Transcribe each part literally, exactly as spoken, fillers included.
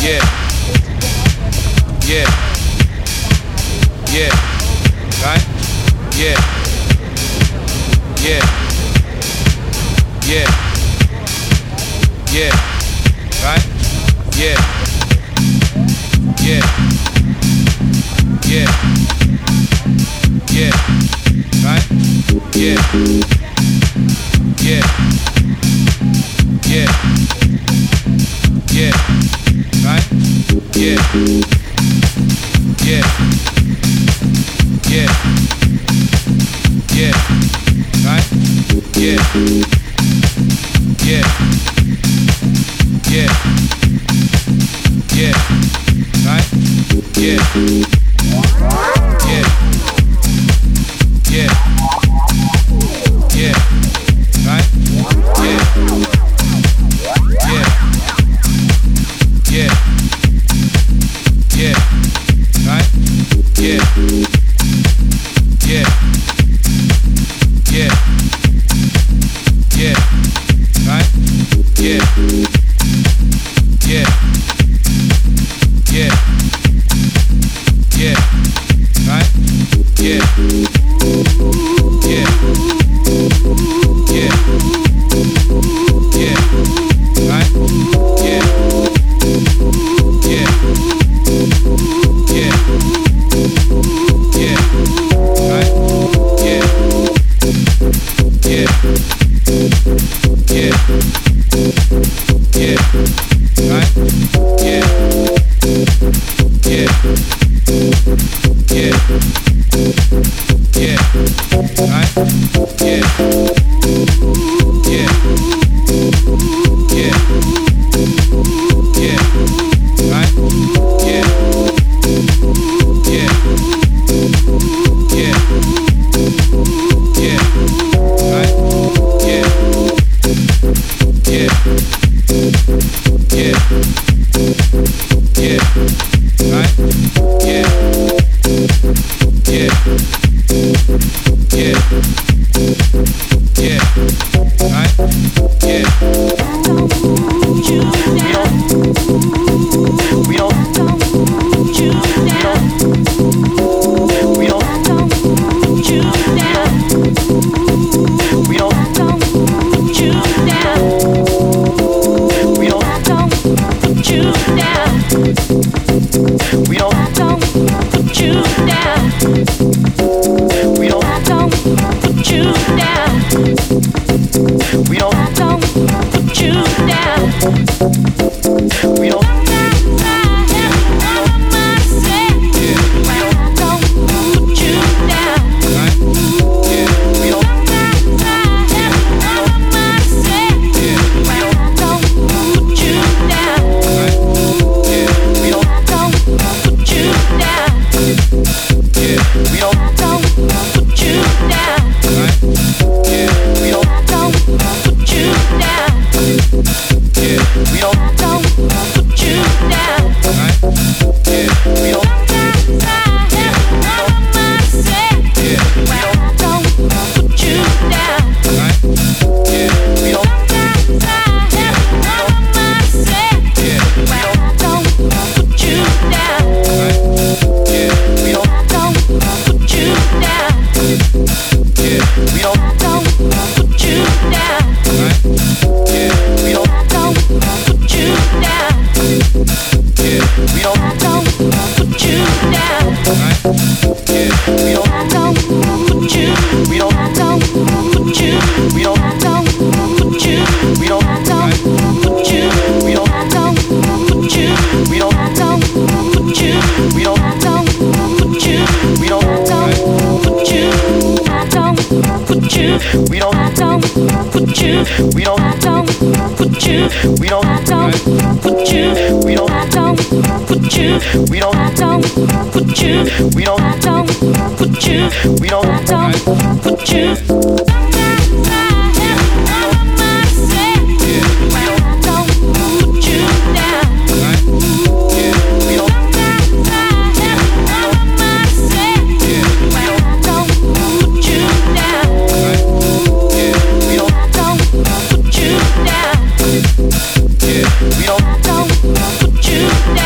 Yeah. Yeah. Yeah. Right? Yeah. Yeah. Yeah. Yeah. Right? Yeah. Yeah. Yeah. Yeah. Right? Yeah. Yeah. Yeah. Yeah. Right? Yeah. Yeah. Yeah. Yeah. Right? Yeah. Yeah. Yeah. Yeah. Right? Yeah. Yeah. Yeah. Yeah. Right? Yeah. Yeah. Yeah. Yeah. Right? Yeah. Yeah. Yeah. Yeah. Right? Yeah. Yeah. Yeah. Yeah. Right? Yeah. Yeah. Yeah. Yeah. Right? Yeah. Yeah. Yeah. Yeah. Right? Yeah. Yeah. Yeah. Yeah. Right? Yeah. Yeah. Yeah. Yeah. Right? Yeah. Yeah. Yeah. Yeah. Right? Yeah. Yeah. Yeah. Yeah. Right? Yeah. Yeah. Yeah. Yeah. Right? Yeah. Yeah. Yeah. Yeah. Right? Yeah. You down. We don't. You down. We don't. You down. We don't. You down. We don't. You down. We don't. You down. We don't. You down. We don't. You down. We don't. We don't, I don't put you. We don't, I don't put you. We don't, I don't put you. We don't, I don't put you. We don't, I don't put you. We don't, I don't put you. We don't, I don't put you. You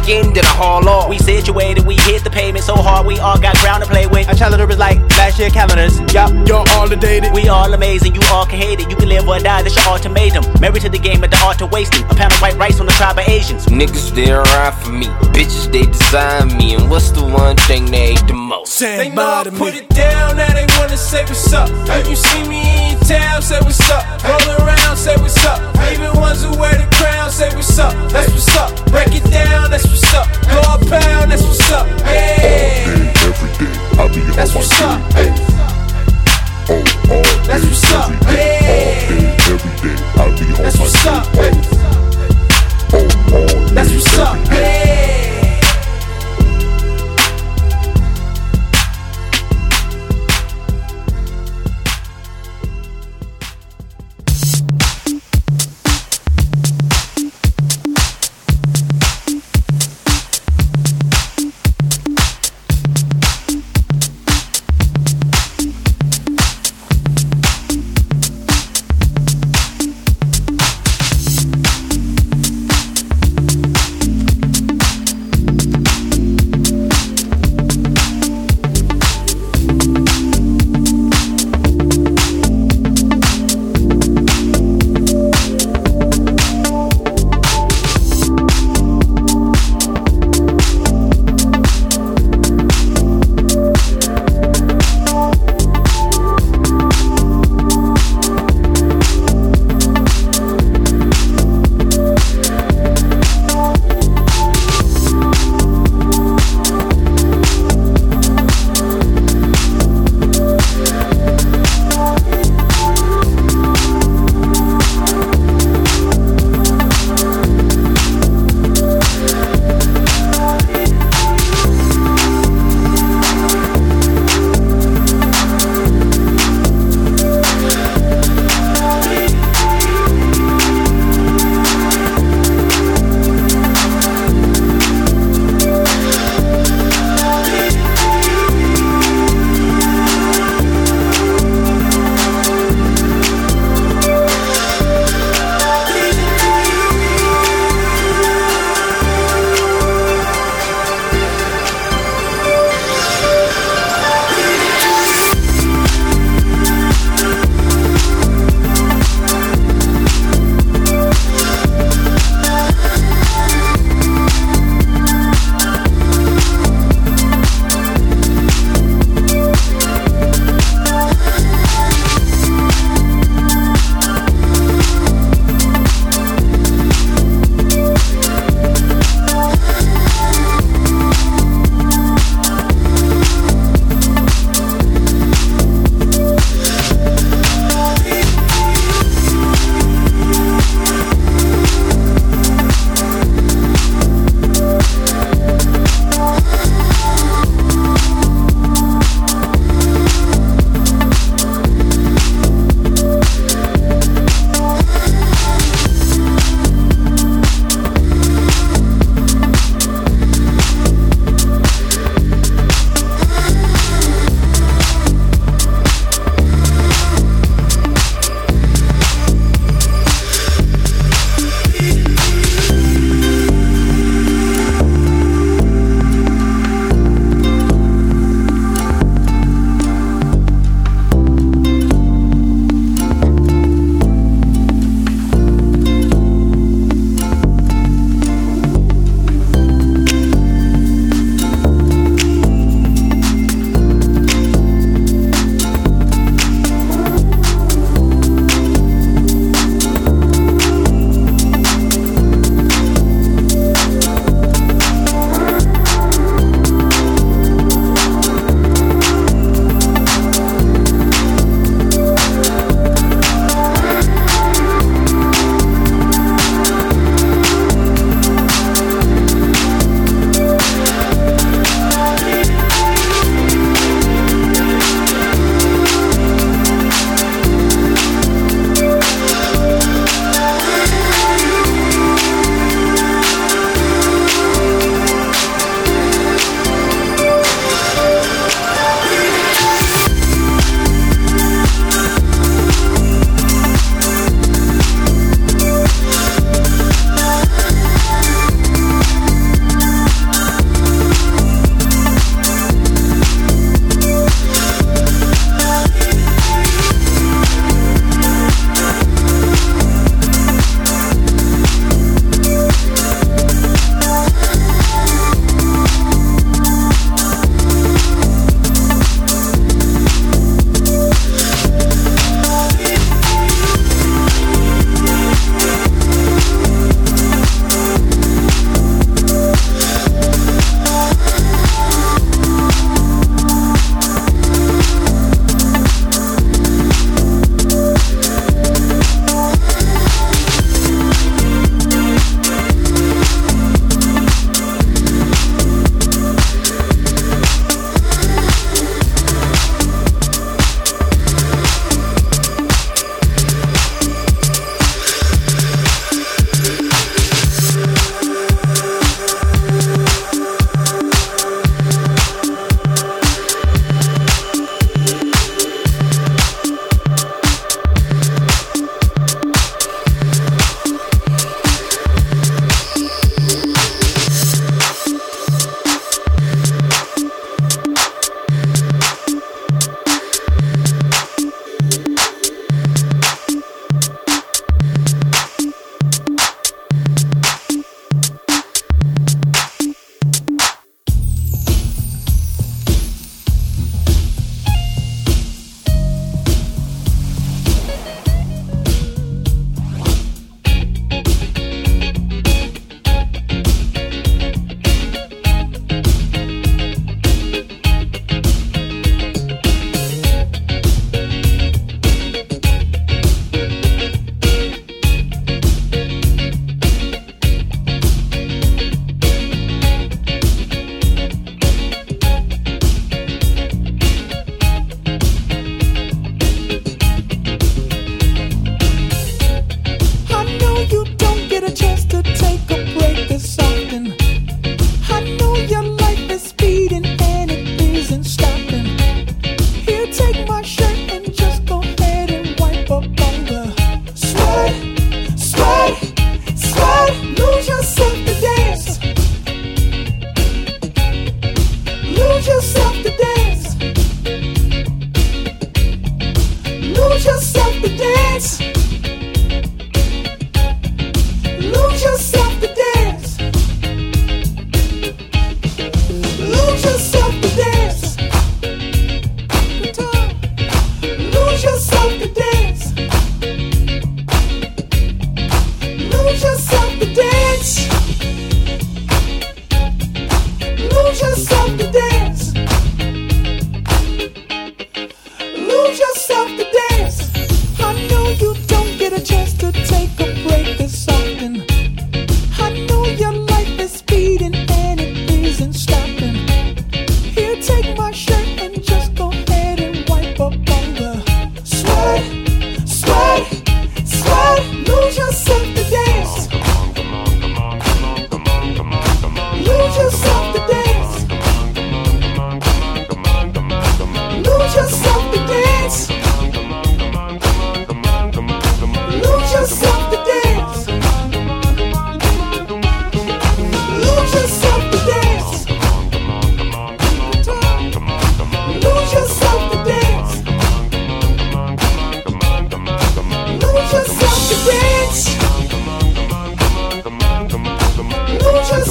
in, then I haul off. We situated, we hit the pavement so hard, we all got ground to play with. Our calendar is like last year calendars. Yup, You're all the dated. We all amazing, you all can hate it. You can live or die, that's your ultimatum. Married to the game at the art of wasting. A pound of white rice on the tribe of Asians. Niggas they around for me, bitches they design me, and what's the one thing they hate the most? They know I put it down, now they wanna say what's up. When you see me in town, say what's up. Roll around, say what's up. Even ones who wear the crown, say what's up. That's what's up. Break it down, that's what's up. Go a pound, that's what's up. All Yeah, day, every day, I be on that's my what's up. game. Oh, all day, That's what's up. every day, all day, every day, I be on That's my what's up. game. Oh, all day, That's what's up. every day. Yeah.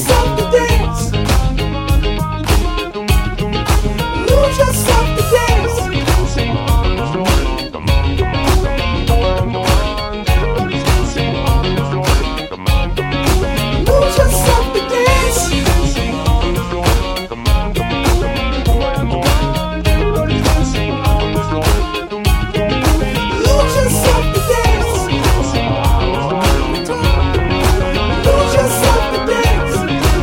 yourself to dance. Lose yourself to dance. Lose yourself to dance. Lose yourself to dance. Lose yourself to dance.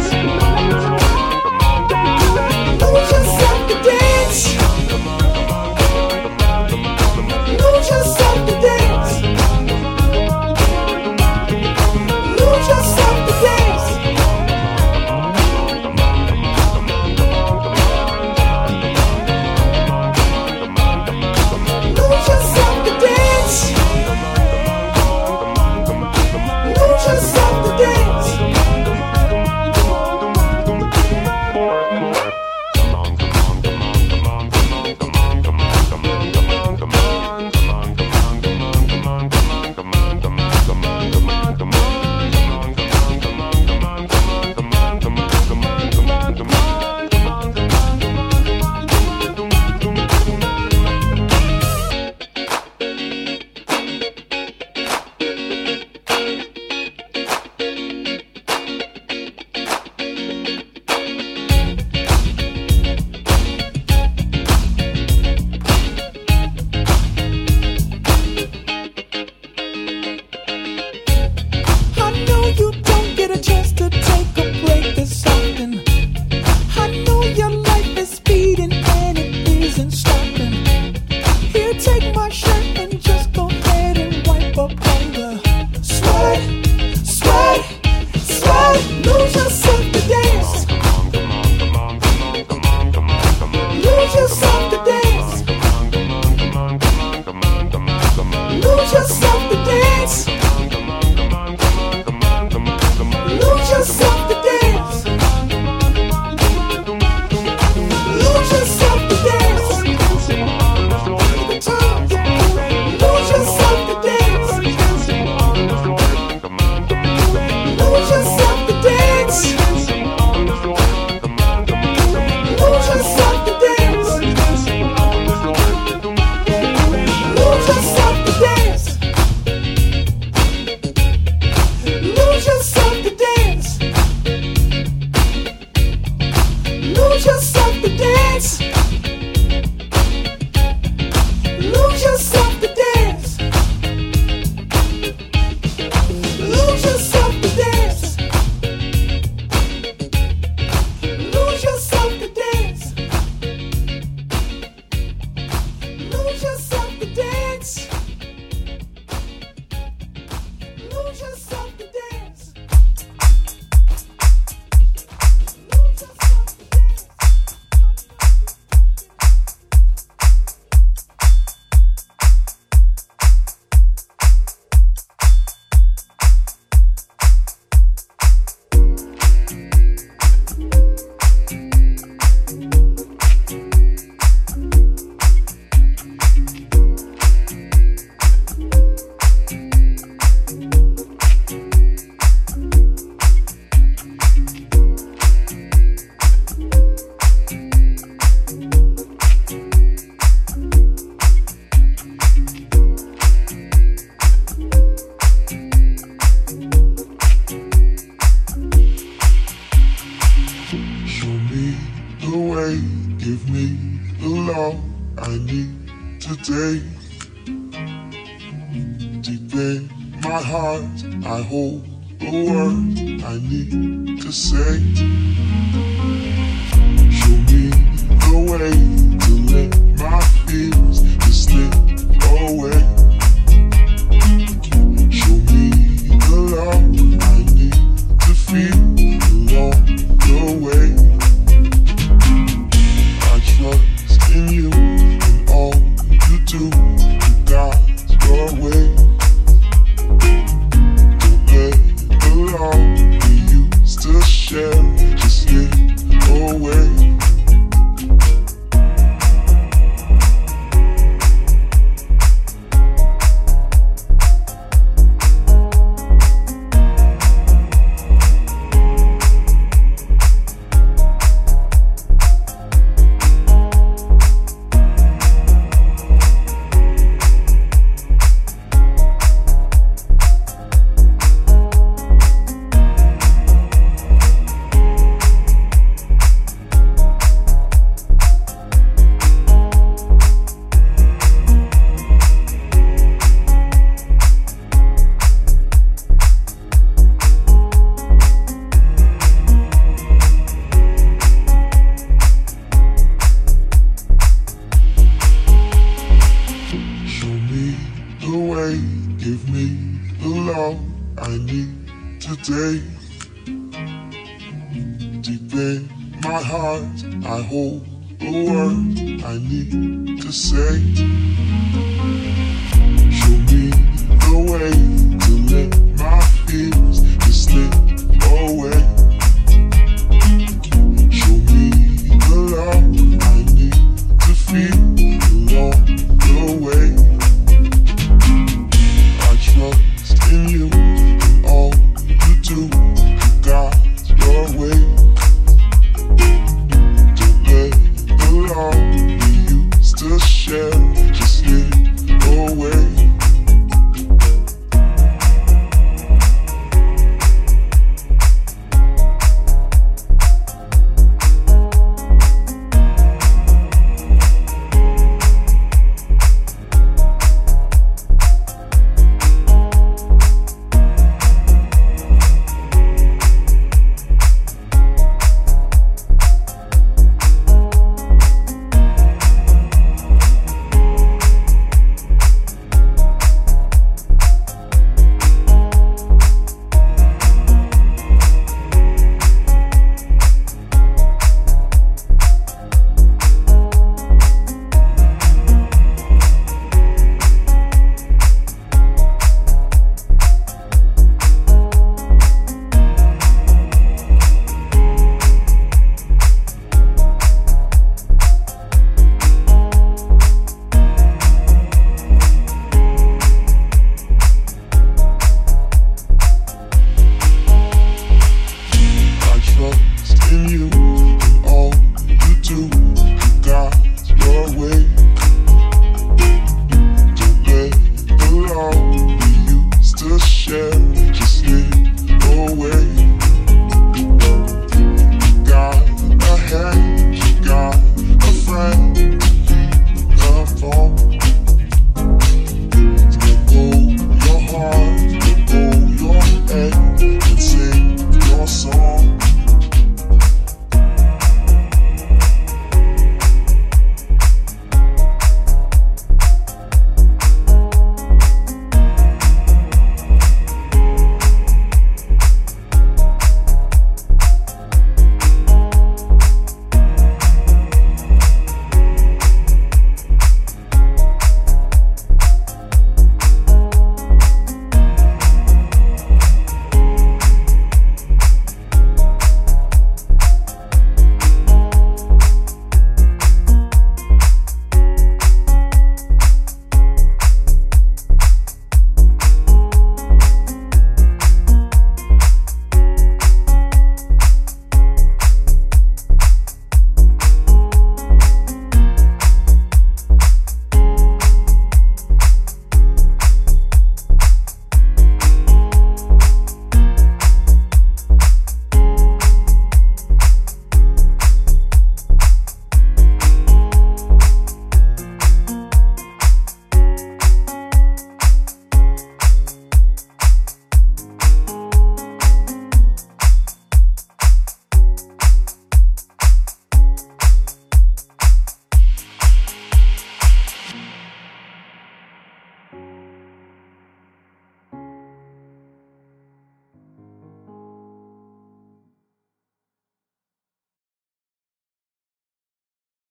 Lose yourself to dance. Lose yourself to dance. Lose yourself to dance. Lose yourself to dance. Lose yourself to dance. I know you don't get a chance to take a break this often. I know your life is speeding and it isn't stopping. Here, take my shirt and just go ahead and wipe up all the sweat, sweat, sweat. Lose yourself to dance. Lose yourself to dance. Lose yourself to dance. Lose yourself to dance. Lose yourself to dance. Lose yourself to dance. Lose yourself to dance. Lose yourself to dance. Lose yourself to dance. Lose yourself to dance. Lose yourself to dance. Lose yourself to dance. Lose yourself to dance. Lose yourself to dance. Lose yourself to dance. Lose yourself to dance. Lose yourself to dance. Show me the way, give me the love I need today. Deep in my heart, I hold the words I need to say. Show me the way to let my fears just slip away. Show me the love I need to feel along the way. I trust in you and all you do. You got your way. Don't let the love we used to share just slip away. day. Deep in my heart, I hold the words I need to say. Show me the way.